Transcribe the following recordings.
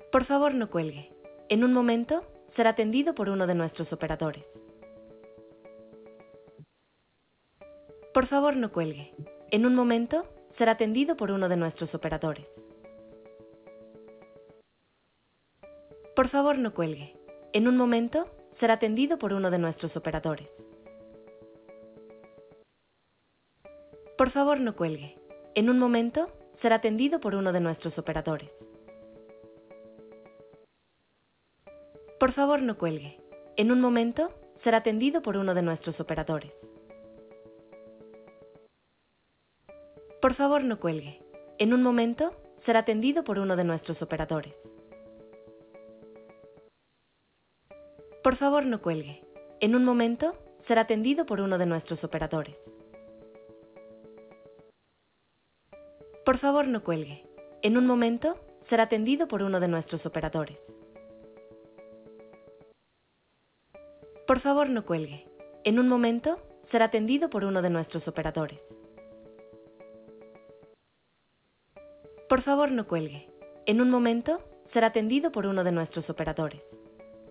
Por favor, no cuelgue. En un momento, será atendido por uno de nuestros operadores. Por favor, no cuelgue. En un momento, será atendido por uno de nuestros operadores. Por favor, no cuelgue. En un momento, será atendido por uno de nuestros operadores. Por favor, no cuelgue. En un momento, será atendido por uno de nuestros operadores. Por favor, no cuelgue. En un momento, será atendido por uno de nuestros operadores. Por favor, no cuelgue. En un momento, será atendido por uno de nuestros operadores. Por favor, no cuelgue. En un momento, será atendido por uno de nuestros operadores. Por favor, no cuelgue. En un momento, será atendido por uno de nuestros operadores. Por favor, no cuelgue. En un momento, será atendido por uno de nuestros operadores. Por favor, no cuelgue. En un momento, será atendido por uno de nuestros operadores.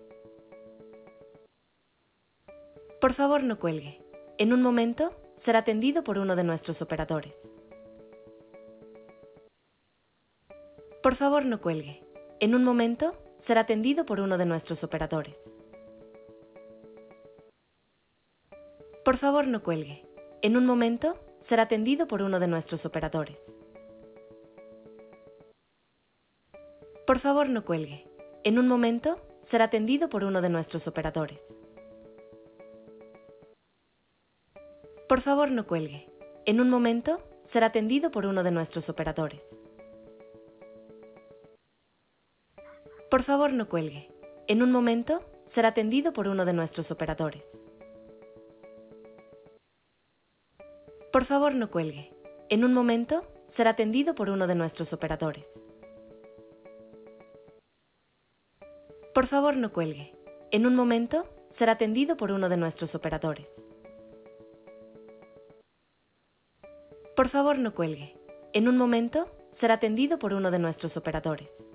Por favor, no cuelgue. En un momento, será atendido por uno de nuestros operadores. Por favor, no cuelgue. En un momento, será atendido por uno de nuestros operadores. Por favor, no cuelgue. En un momento, será atendido por uno de nuestros operadores. Por favor, no cuelgue. En un momento, será atendido por uno de nuestros operadores. Por favor, no cuelgue. En un momento, será atendido por uno de nuestros operadores. Por favor, no cuelgue. En un momento, será atendido por uno de nuestros operadores. Por favor, no cuelgue. En un momento, será atendido por uno de nuestros operadores. Por favor, no cuelgue. En un momento, será atendido por uno de nuestros operadores. Por favor, no cuelgue. En un momento, será atendido por uno de nuestros operadores.